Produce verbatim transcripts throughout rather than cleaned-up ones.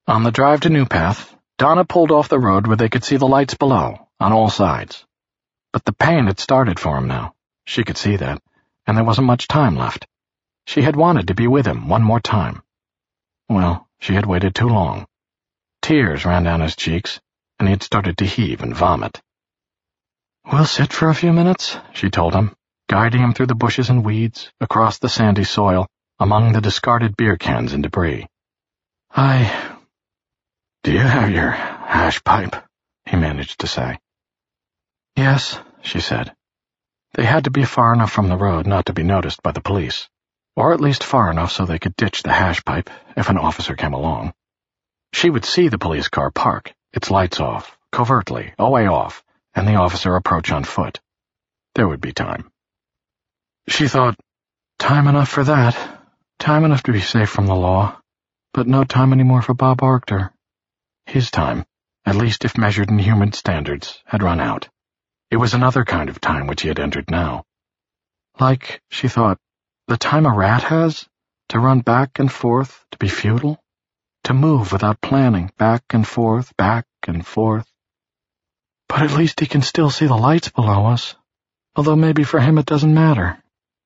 On the drive to New Path, Donna pulled off the road where they could see the lights below, on all sides. But the pain had started for him now. She could see that, and there wasn't much time left. She had wanted to be with him one more time. Well, she had waited too long. Tears ran down his cheeks, and he had started to heave and vomit. "We'll sit for a few minutes," she told him, guiding him through the bushes and weeds, across the sandy soil, among the discarded beer cans and debris. I... "Do you have your hash pipe?" he managed to say. "Yes," she said. They had to be far enough from the road not to be noticed by the police, or at least far enough so they could ditch the hash pipe if an officer came along. She would see the police car park, its lights off, covertly, a way off, and the officer approach on foot. There would be time. She thought, time enough for that, time enough to be safe from the law, but no time anymore for Bob Arctor. His time, at least if measured in human standards, had run out. It was another kind of time which he had entered now. Like, she thought, the time a rat has, to run back and forth, to be futile, to move without planning, back and forth, back and forth. But at least he can still see the lights below us, although maybe for him it doesn't matter.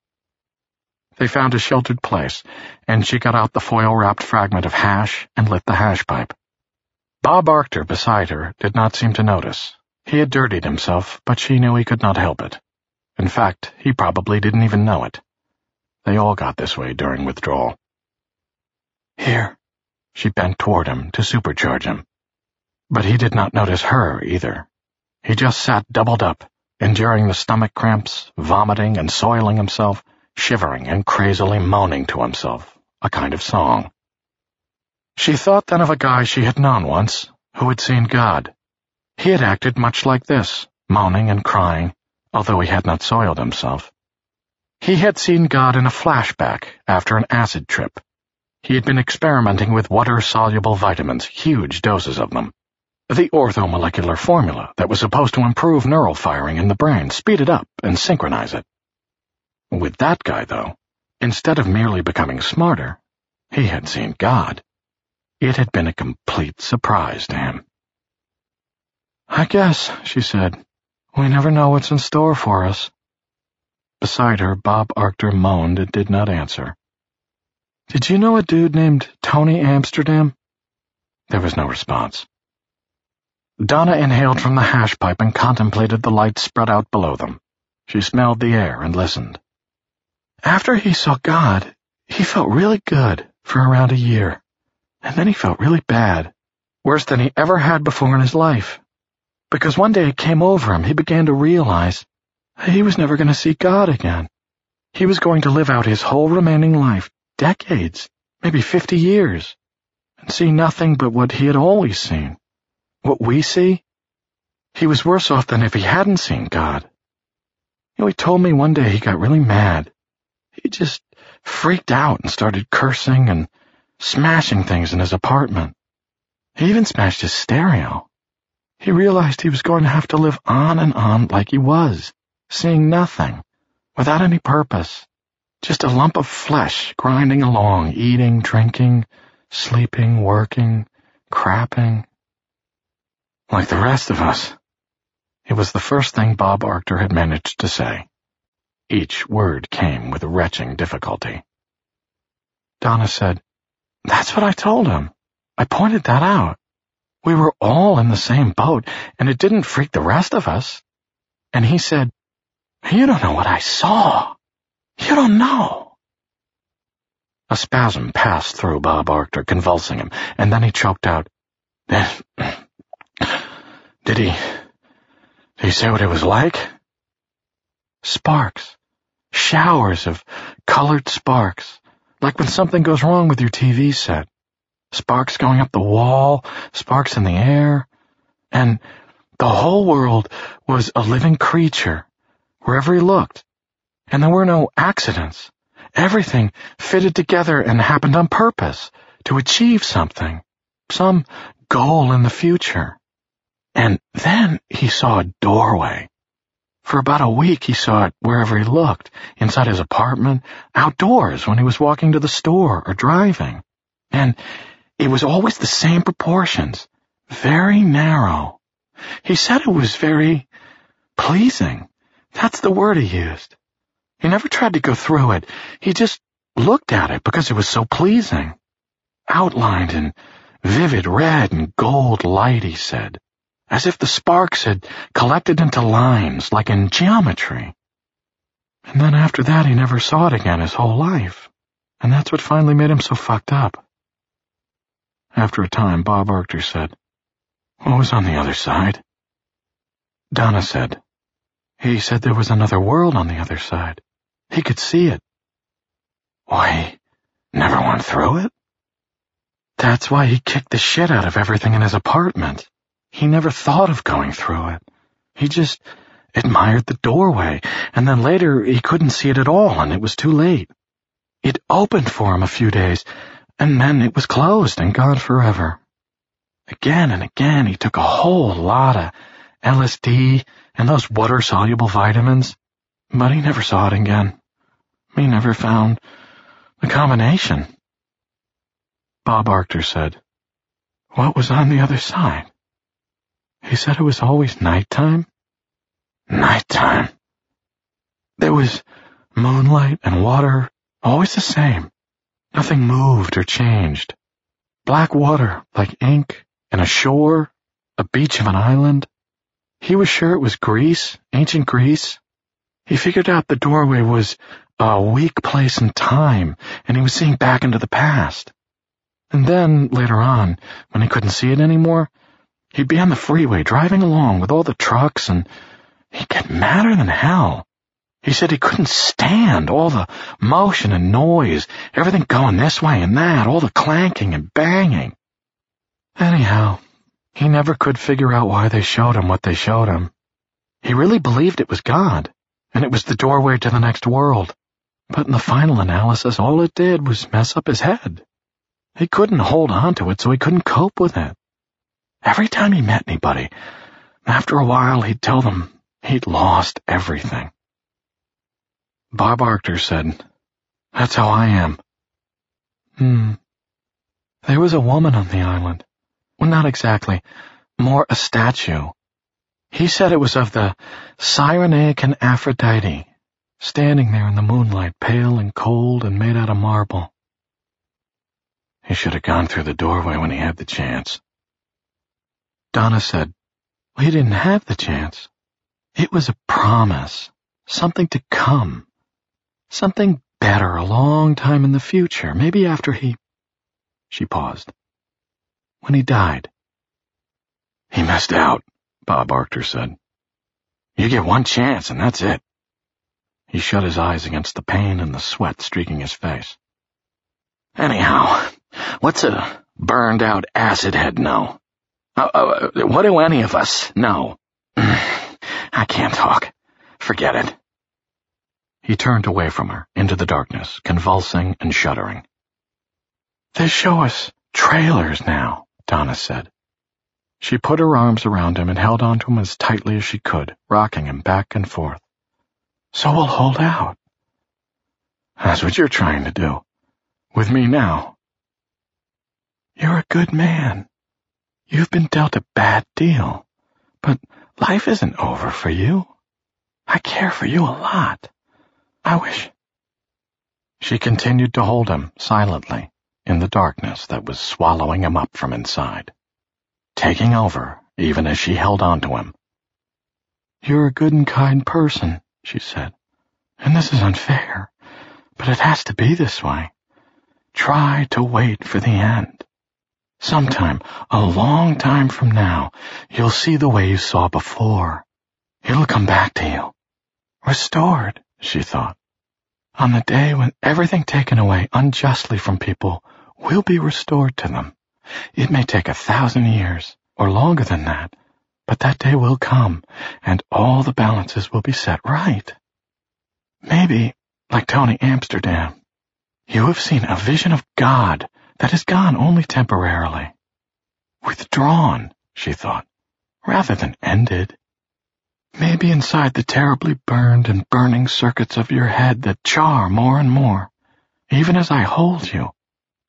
They found a sheltered place, and she got out the foil-wrapped fragment of hash and lit the hash pipe. Bob Arctor, beside her, did not seem to notice. He had dirtied himself, but she knew he could not help it. In fact, he probably didn't even know it. They all got this way during withdrawal. "Here." She bent toward him to supercharge him. But he did not notice her either. He just sat doubled up, enduring the stomach cramps, vomiting and soiling himself, shivering and crazily moaning to himself, a kind of song. She thought then of a guy she had known once, who had seen God. He had acted much like this, moaning and crying, although he had not soiled himself. He had seen God in a flashback after an acid trip. He had been experimenting with water-soluble vitamins, huge doses of them. The orthomolecular formula that was supposed to improve neural firing in the brain, speed it up, and synchronize it. With that guy, though, instead of merely becoming smarter, he had seen God. It had been a complete surprise to him. "I guess," she said, "we never know what's in store for us." Beside her, Bob Arctor moaned and did not answer. "Did you know a dude named Tony Amsterdam?" There was no response. Donna inhaled from the hash pipe and contemplated the lights spread out below them. She smelled the air and listened. "After he saw God, he felt really good for around a year, and then he felt really bad, worse than he ever had before in his life. Because one day it came over him, he began to realize he was never going to see God again. He was going to live out his whole remaining life, decades, maybe fifty years, and see nothing but what he had always seen. What we see? He was worse off than if he hadn't seen God. You know, he told me one day he got really mad. He just freaked out and started cursing and smashing things in his apartment. He even smashed his stereo. He realized he was going to have to live on and on like he was, seeing nothing, without any purpose, just a lump of flesh grinding along, eating, drinking, sleeping, working, crapping. Like the rest of us." It was the first thing Bob Arctor had managed to say. Each word came with retching difficulty. Donna said, "That's what I told him. I pointed that out. We were all in the same boat, and it didn't freak the rest of us. And he said, 'You don't know what I saw. You don't know.'" A spasm passed through Bob Arctor, convulsing him, and then he choked out, Did he... did he say what it was like?" "Sparks. Showers of colored sparks, like when something goes wrong with your T V set. Sparks going up the wall, sparks in the air. And the whole world was a living creature, wherever he looked. And there were no accidents. Everything fitted together and happened on purpose, to achieve something, some goal in the future. And then he saw a doorway. For about a week he saw it wherever he looked, inside his apartment, outdoors when he was walking to the store or driving. And it was always the same proportions, very narrow. He said it was very pleasing. That's the word he used. He never tried to go through it. He just looked at it because it was so pleasing. Outlined in vivid red and gold light, he said, as if the sparks had collected into lines like in geometry. And then after that he never saw it again his whole life, and that's what finally made him so fucked up. After a time, Bob Arctor said, "What was on the other side?" Donna said, "He said there was another world on the other side. He could see it." "Why, he never went through it?" "That's why he kicked the shit out of everything in his apartment. He never thought of going through it. He just admired the doorway, and then later he couldn't see it at all, and it was too late. It opened for him a few days, and then it was closed and gone forever. Again and again he took a whole lot of L S D and those water-soluble vitamins, but he never saw it again. He never found the combination." Bob Arctor said, "What was on the other side?" "He said it was always nighttime." "Nighttime?" "There was moonlight and water, always the same. Nothing moved or changed. Black water, like ink, and a shore, a beach of an island. He was sure it was Greece, ancient Greece. He figured out the doorway was a weak place in time, and he was seeing back into the past. And then, later on, when he couldn't see it anymore, he'd be on the freeway driving along with all the trucks, and he'd get madder than hell. He said he couldn't stand all the motion and noise, everything going this way and that, all the clanking and banging. Anyhow, he never could figure out why they showed him what they showed him. He really believed it was God, and it was the doorway to the next world. But in the final analysis, all it did was mess up his head. He couldn't hold on to it, so he couldn't cope with it. Every time he met anybody, after a while he'd tell them he'd lost everything." Bob Arctor said, "That's how I am." Hmm. "There was a woman on the island. Well, not exactly. More a statue. He said it was of the Cyrenaican Aphrodite, standing there in the moonlight, pale and cold and made out of marble." "He should have gone through the doorway when he had the chance." Donna said, "Well, he didn't have the chance. It was a promise, something to come, something better a long time in the future, maybe after he—" She paused. "When he died." "He missed out," Bob Arctor said. "You get one chance and that's it." He shut his eyes against the pain and the sweat streaking his face. "Anyhow, what's a burned-out acid head know? Uh, uh, what do any of us know? I can't talk. Forget it." He turned away from her, into the darkness, convulsing and shuddering. "They show us trailers now," Donna said. She put her arms around him and held onto him as tightly as she could, rocking him back and forth. "So we'll hold out." "That's what you're trying to do. With me now." "You're a good man. You've been dealt a bad deal, but life isn't over for you. I care for you a lot. I wish—" She continued to hold him, silently, in the darkness that was swallowing him up from inside, taking over even as she held on to him. "You're a good and kind person," she said, "and this is unfair, but it has to be this way. Try to wait for the end. Sometime, a long time from now, you'll see the way you saw before. It'll come back to you. Restored," she thought. "On the day when everything taken away unjustly from people will be restored to them. It may take a thousand years, or longer than that, but that day will come, and all the balances will be set right. Maybe, like Tony Amsterdam, you have seen a vision of God that is gone only temporarily. Withdrawn," she thought, "rather than ended. Maybe inside the terribly burned and burning circuits of your head that char more and more, even as I hold you,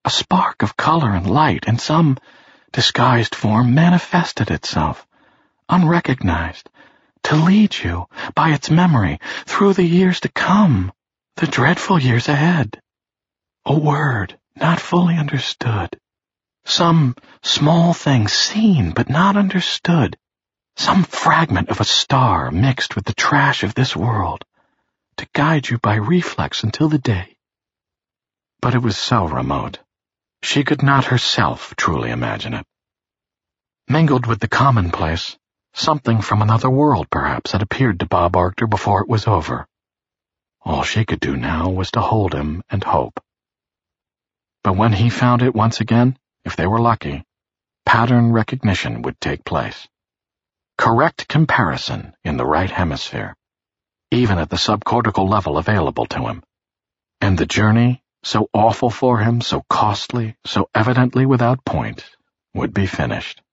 A spark of color and light in some disguised form manifested itself, unrecognized, to lead you, by its memory, through the years to come, the dreadful years ahead. A word not fully understood. Some small thing seen but not understood. Some fragment of a star mixed with the trash of this world, to guide you by reflex until the day. But it was so remote. She could not herself truly imagine it. Mingled with the commonplace, something from another world perhaps had appeared to Bob Arctor before it was over. All she could do now was to hold him and hope. But when he found it once again, if they were lucky, pattern recognition would take place. Correct comparison in the right hemisphere, even at the subcortical level available to him. And the journey, so awful for him, so costly, so evidently without point, would be finished.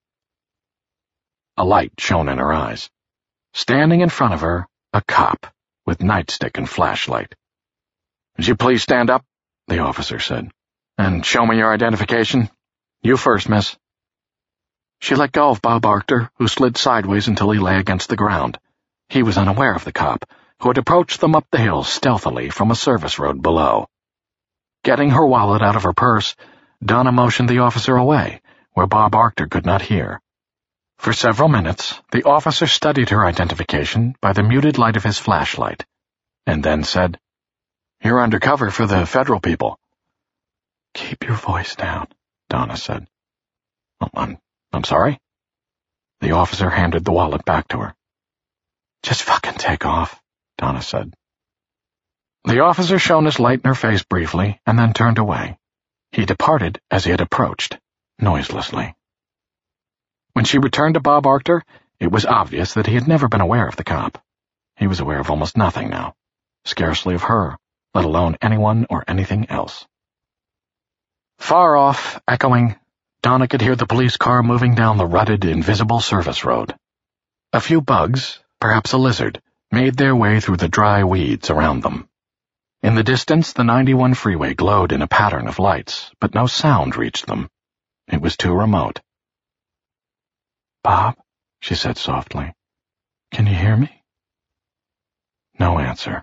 A light shone in her eyes. Standing in front of her, a cop, with nightstick and flashlight. "Would you please stand up?" the officer said. "And show me your identification. You first, miss." She let go of Bob Arctor, who slid sideways until he lay against the ground. He was unaware of the cop, who had approached them up the hill stealthily from a service road below. Getting her wallet out of her purse, Donna motioned the officer away, where Bob Arctor could not hear. For several minutes, the officer studied her identification by the muted light of his flashlight, and then said, "You're undercover for the federal people." "Keep your voice down," Donna said. Oh, I'm, I'm sorry?" The officer handed the wallet back to her. "Just fucking take off," Donna said. The officer shone his light in her face briefly and then turned away. He departed as he had approached, noiselessly. When she returned to Bob Arctor, it was obvious that he had never been aware of the cop. He was aware of almost nothing now, scarcely of her, let alone anyone or anything else. Far off, echoing, Donna could hear the police car moving down the rutted, invisible service road. A few bugs, perhaps a lizard, made their way through the dry weeds around them. In the distance, the ninety-one freeway glowed in a pattern of lights, but no sound reached them. It was too remote. "Bob," she said softly, "can you hear me?" No answer.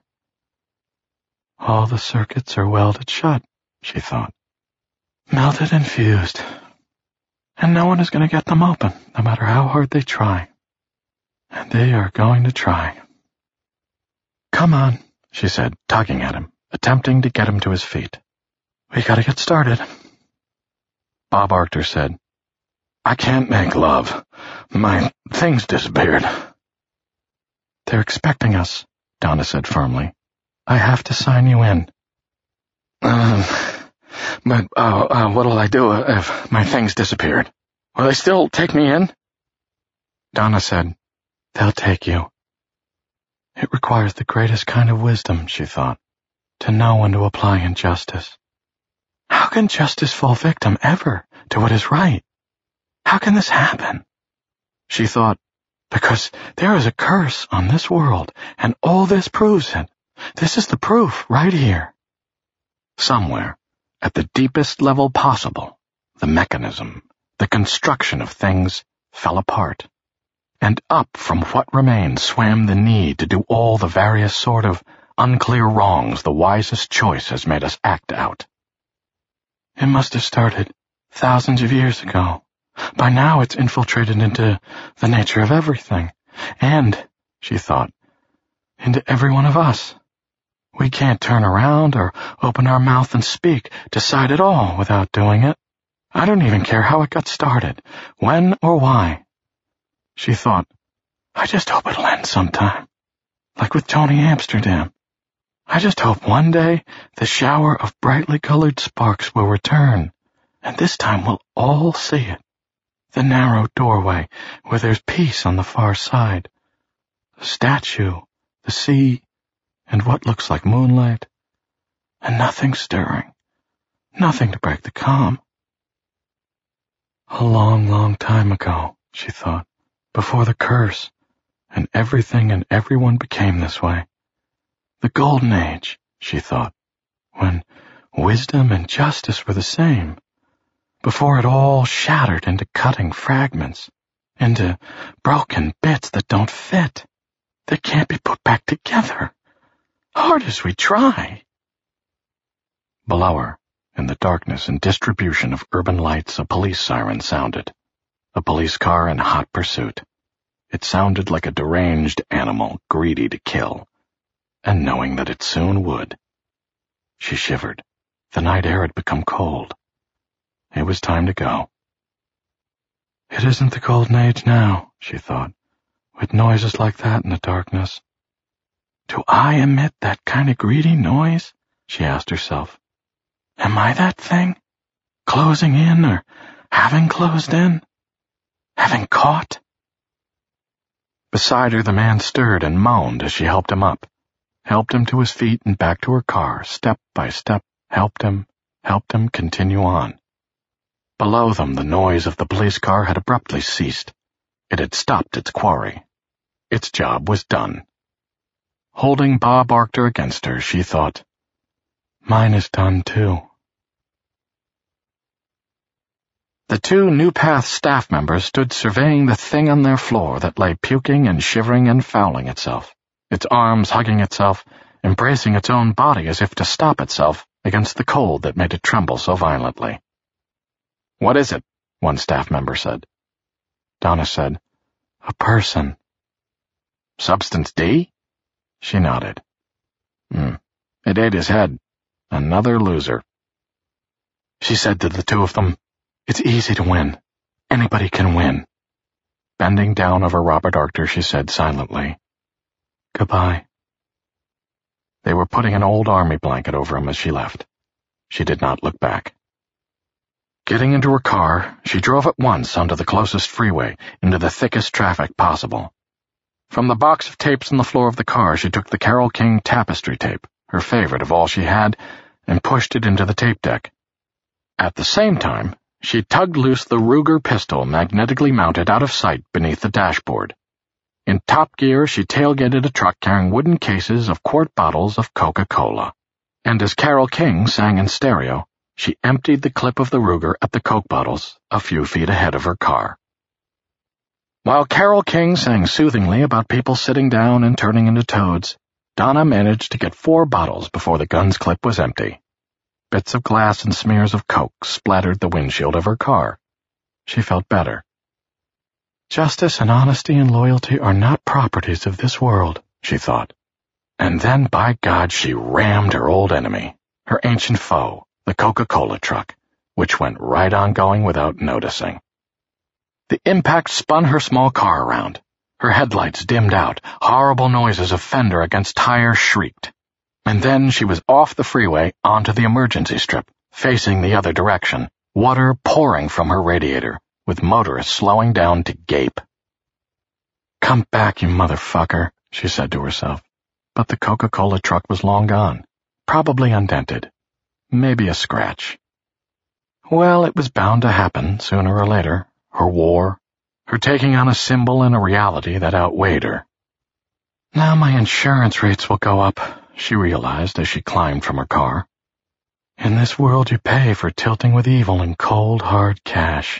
All the circuits are welded shut, she thought. Melted and fused. And no one is going to get them open, no matter how hard they try. And they are going to try. "Come on," she said, tugging at him, attempting to get him to his feet. "We gotta get started." Bob Arctor said, "I can't make love. My things disappeared." "They're expecting us," Donna said firmly. "I have to sign you in." Um, but uh, uh, what'll I do if my things disappeared? Will they still take me in?" Donna said, "They'll take you." It requires the greatest kind of wisdom, she thought, to know when to apply injustice. How can justice fall victim ever to what is right? How can this happen? She thought, because there is a curse on this world, and all this proves it. This is the proof right here. Somewhere, at the deepest level possible, the mechanism, the construction of things fell apart. And up from what remained swam the need to do all the various sort of unclear wrongs the wisest choice has made us act out. It must have started thousands of years ago. By now it's infiltrated into the nature of everything. And, she thought, into every one of us. We can't turn around or open our mouth and speak, decide at all without doing it. I don't even care how it got started, when or why. She thought, I just hope it'll end sometime, like with Tony Amsterdam. I just hope one day the shower of brightly colored sparks will return, and this time we'll all see it. The narrow doorway where there's peace on the far side, the statue, the sea, and what looks like moonlight, and nothing stirring, nothing to break the calm. A long, long time ago, she thought, before the curse, and everything and everyone became this way. The Golden Age, she thought, when wisdom and justice were the same, before it all shattered into cutting fragments, into broken bits that don't fit, that can't be put back together, hard as we try. Below her, in the darkness and distribution of urban lights, a police siren sounded, a police car in hot pursuit. It sounded like a deranged animal greedy to kill, and knowing that it soon would. She shivered. The night air had become cold. It was time to go. It isn't the golden age now, she thought, with noises like that in the darkness. Do I emit that kind of greedy noise? She asked herself. Am I that thing? Closing in or having closed in? Having caught? Beside her, the man stirred and moaned as she helped him up, helped him to his feet and back to her car, step by step, helped him, helped him continue on. Below them, the noise of the police car had abruptly ceased. It had stopped its quarry. Its job was done. Holding Bob Arctor against her, she thought, mine is done too. The two New Path staff members stood surveying the thing on their floor that lay puking and shivering and fouling itself, its arms hugging itself, embracing its own body as if to stop itself against the cold that made it tremble so violently. What is it? One staff member said. Donna said, a person. Substance D? She nodded. Hmm. It ate his head. Another loser. She said to the two of them, it's easy to win. Anybody can win. Bending down over Robert Arctor, she said silently, goodbye. They were putting an old army blanket over him as she left. She did not look back. Getting into her car, she drove at once onto the closest freeway, into the thickest traffic possible. From the box of tapes on the floor of the car, she took the Carole King tapestry tape, her favorite of all she had, and pushed it into the tape deck. At the same time, she tugged loose the Ruger pistol magnetically mounted out of sight beneath the dashboard. In top gear, she tailgated a truck carrying wooden cases of quart bottles of Coca-Cola. And as Carole King sang in stereo, she emptied the clip of the Ruger at the Coke bottles a few feet ahead of her car. While Carole King sang soothingly about people sitting down and turning into toads, Donna managed to get four bottles before the gun's clip was empty. Bits of glass and smears of Coke splattered the windshield of her car. She felt better. Justice and honesty and loyalty are not properties of this world, she thought. And then, by God, she rammed her old enemy, her ancient foe, the Coca-Cola truck, which went right on going without noticing. The impact spun her small car around. Her headlights dimmed out, horrible noises of fender against tire shrieked. And then she was off the freeway onto the emergency strip, facing the other direction, water pouring from her radiator, with motorists slowing down to gape. Come back, you motherfucker, she said to herself. But the Coca-Cola truck was long gone, probably undented. Maybe a scratch. Well, it was bound to happen sooner or later. Her war, her taking on a symbol and a reality that outweighed her. Now my insurance rates will go up, she realized as she climbed from her car. In this world you pay for tilting with evil in cold, hard cash.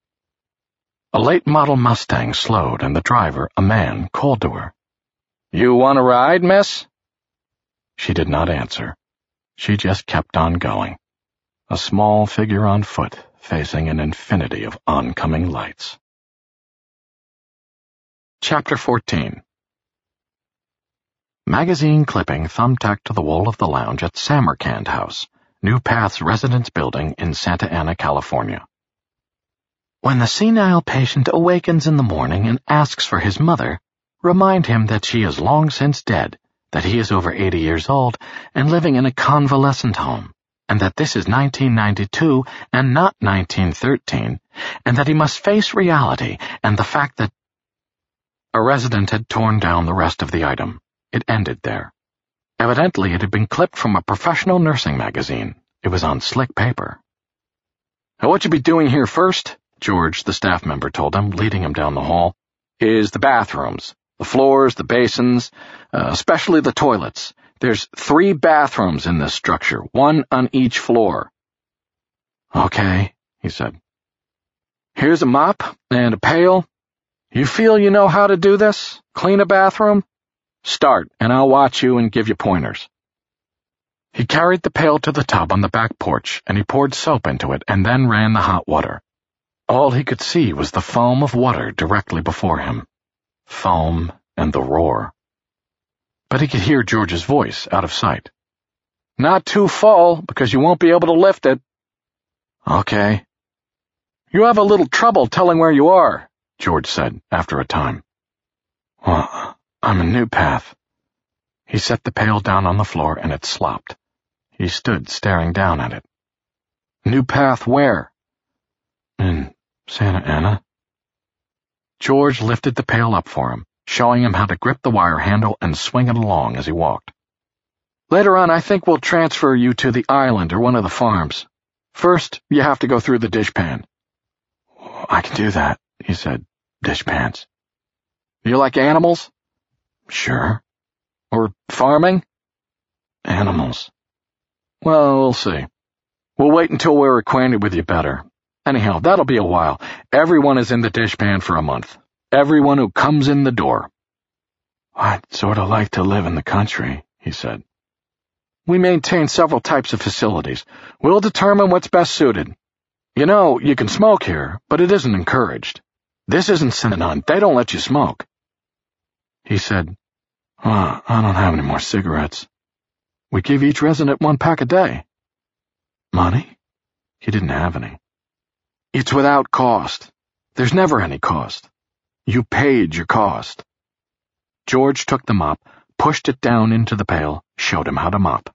A late-model Mustang slowed, and the driver, a man, called to her. You want a ride, miss? She did not answer. She just kept on going, a small figure on foot, facing an infinity of oncoming lights. Chapter fourteen. Magazine clipping thumbtacked to the wall of the lounge at Samarkand House, New Path's residence building in Santa Ana, California. When the senile patient awakens in the morning and asks for his mother, remind him that she is long since dead, that he is over eighty years old and living in a convalescent home, and that this is nineteen ninety-two and not nineteen thirteen, and that he must face reality and the fact that... A resident had torn down the rest of the item. It ended there. Evidently it had been clipped from a professional nursing magazine. It was on slick paper. Now what you be doing here first, George, the staff member, told him, leading him down the hall, is the bathrooms, the floors, the basins, uh, especially the toilets. There's three bathrooms in this structure, one on each floor. Okay, he said. Here's a mop and a pail. You feel you know how to do this? Clean a bathroom? Start, and I'll watch you and give you pointers. He carried the pail to the tub on the back porch, and he poured soap into it and then ran the hot water. All he could see was the foam of water directly before him. Foam and the roar. But he could hear George's voice out of sight. Not too full, because you won't be able to lift it. Okay. You have a little trouble telling where you are, George said after a time. Well, I'm in New Path. He set the pail down on the floor and it slopped. He stood staring down at it. New Path where? In Santa Ana. George lifted the pail up for him, showing him how to grip the wire handle and swing it along as he walked. Later on, I think we'll transfer you to the island or one of the farms. First, you have to go through the dishpan. I can do that, he said. Dishpans. You like animals? Sure. Or farming? Animals. Well, we'll see. We'll wait until we're acquainted with you better. Anyhow, that'll be a while. Everyone is in the dishpan for a month. Everyone who comes in the door. I'd sort of like to live in the country, he said. We maintain several types of facilities. We'll determine what's best suited. You know, you can smoke here, but it isn't encouraged. This isn't Synanon. They don't let you smoke. He said, oh, I don't have any more cigarettes. We give each resident one pack a day. Money? He didn't have any. It's without cost. There's never any cost. You paid your cost. George took the mop, pushed it down into the pail, showed him how to mop.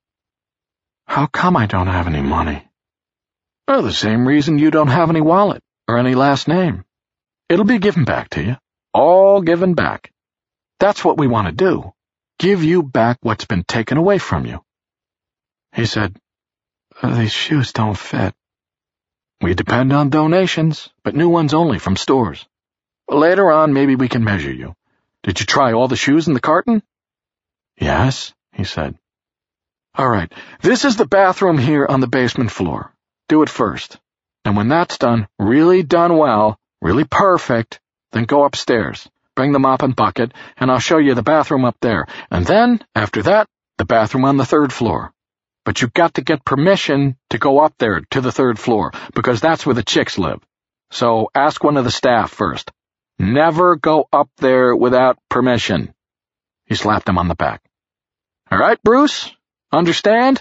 How come I don't have any money? Oh, the same reason you don't have any wallet or any last name. It'll be given back to you. All given back. That's what we want to do. Give you back what's been taken away from you. He said, these shoes don't fit. We depend on donations, but new ones only from stores. Later on, maybe we can measure you. Did you try all the shoes in the carton? Yes, he said. All right, this is the bathroom here on the basement floor. Do it first. And when that's done, really done well, really perfect, then go upstairs. Bring the mop and bucket, and I'll show you the bathroom up there. And then, after that, the bathroom on the third floor. But you've got to get permission to go up there to the third floor, because that's where the chicks live. So ask one of the staff first. Never go up there without permission. He slapped him on the back. All right, Bruce? Understand?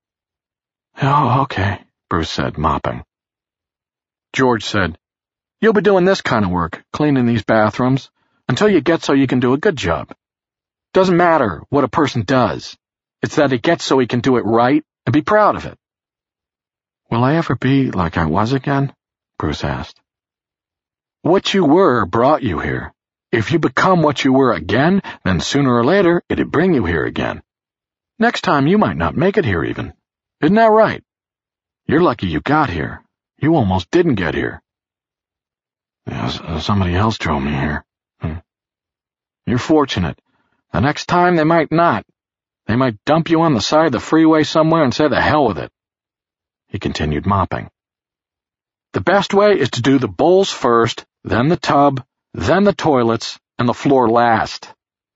Oh, okay, Bruce said, mopping. George said, you'll be doing this kind of work, cleaning these bathrooms, until you get so you can do a good job. Doesn't matter what a person does. It's that he gets so he can do it right and be proud of it. Will I ever be like I was again? Bruce asked. What you were brought you here. If you become what you were again, then sooner or later it'd bring you here again. Next time you might not make it here even. Isn't that right? You're lucky you got here. You almost didn't get here. Yeah, somebody else drove me here. Hmm. You're fortunate. The next time they might not. They might dump you on the side of the freeway somewhere and say the hell with it. He continued mopping. The best way is to do the bowls first, then the tub, then the toilets, and the floor last.